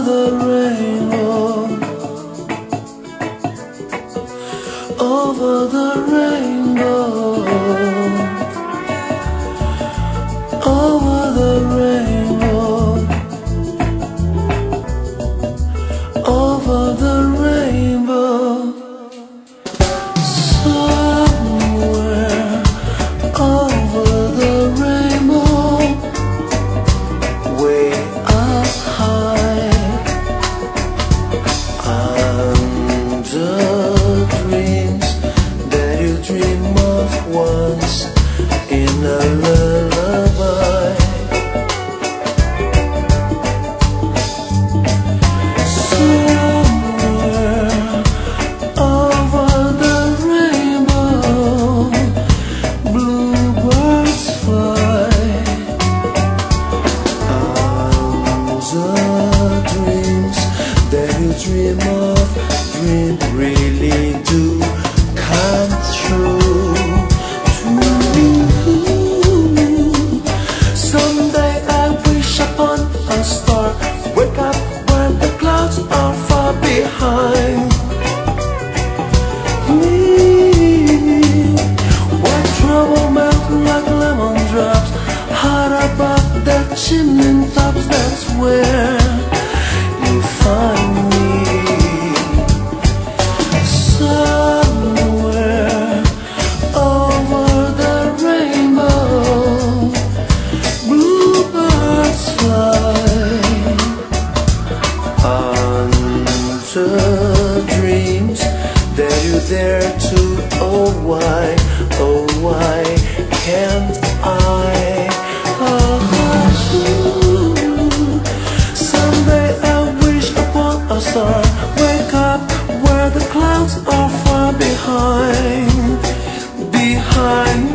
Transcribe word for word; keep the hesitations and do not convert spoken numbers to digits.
the rainbow, over the rainbow, over the rainbow, over the rainbow. Somewhere over the rainbow, way up high, under dreams that you dream of once in a lullaby. Somewhere over the rainbow, bluebirds fly. Under dreams that you dream of, dream really do come true. Someday I wish upon a star, wake up when the clouds are far behind me. What trouble melt like lemon drops, high above the chimney tops. That's where you find me. Somewhere over the rainbow, bluebirds fly. Under dreams that you dare to. Oh why, oh why can't I? Oh, someday I wish upon a star, wake up where the clouds are far behind, behind